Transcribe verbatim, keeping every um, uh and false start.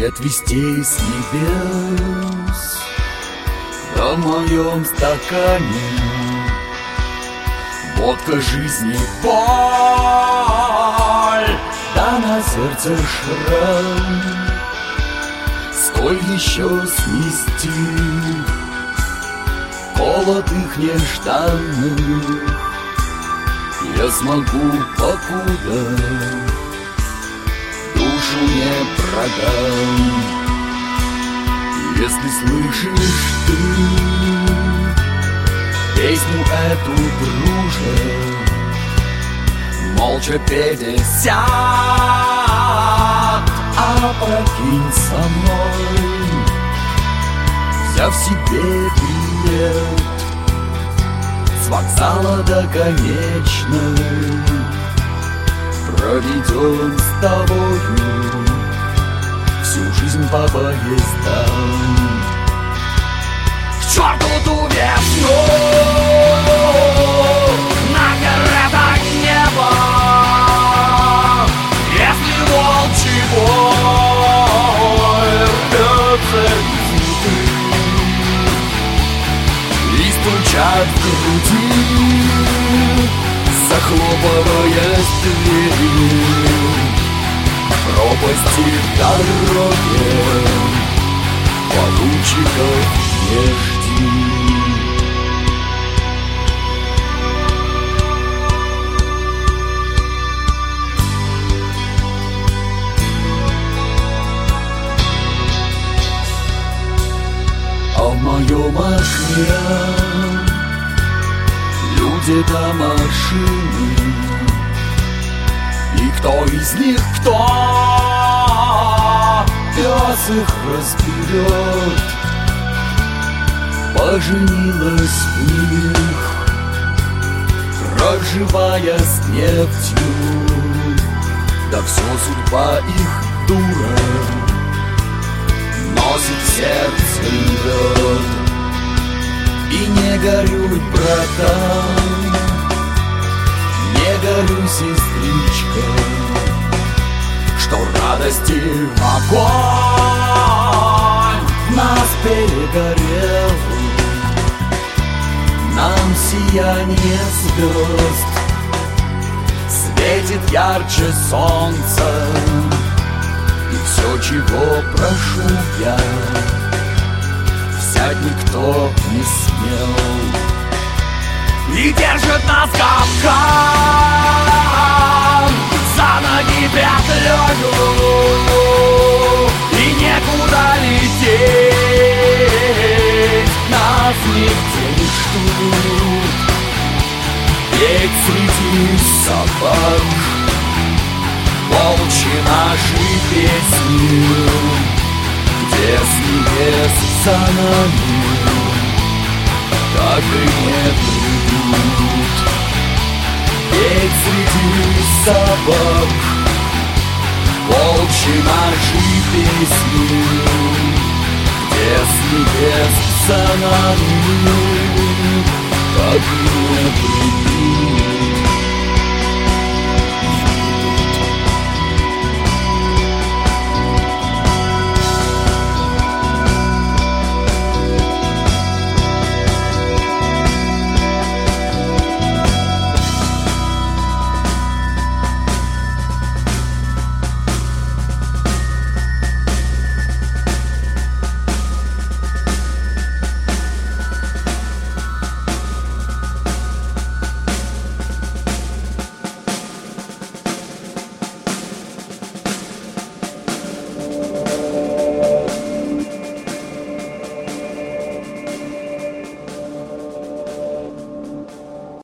нет вестей с небес. Да в моем стакане водка жизни боль, да на сердце шрам. Сколь еще снести холод их нежданных я смогу, покуда душу не продам. Если слышишь ты песню эту, друже, молча пятьдесят, а прокинь со мной, взяв себе билет с вокзала до конечной, проведем с тобою всю жизнь по поездам. К черту ту весну на каретах неба, если волчий бой рвется цветы и стучат в груди, захлопываясь двери. Пропасти дороги поручиков не жди. А в моем окне люди до машины, и кто из них кто? Пес их разберет. Поженилась в них кровь живая с нефтью, да все судьба их дура носит в сердце лед. И не горюй, братан, не горюй, сестричка, что радости огонь в нас перегорел. Нам сияние звезд светит ярче солнца, и все, чего прошу я, взять никто не смел. И держит нас капкан за ноги петлёю, и некуда лететь, нас нигде не ждут. Ведь среди собак волчьи наши песни, где с небес за нами так и не придут. Ведь среди собак волчьи наши песни, где с небес за нами так и не придут.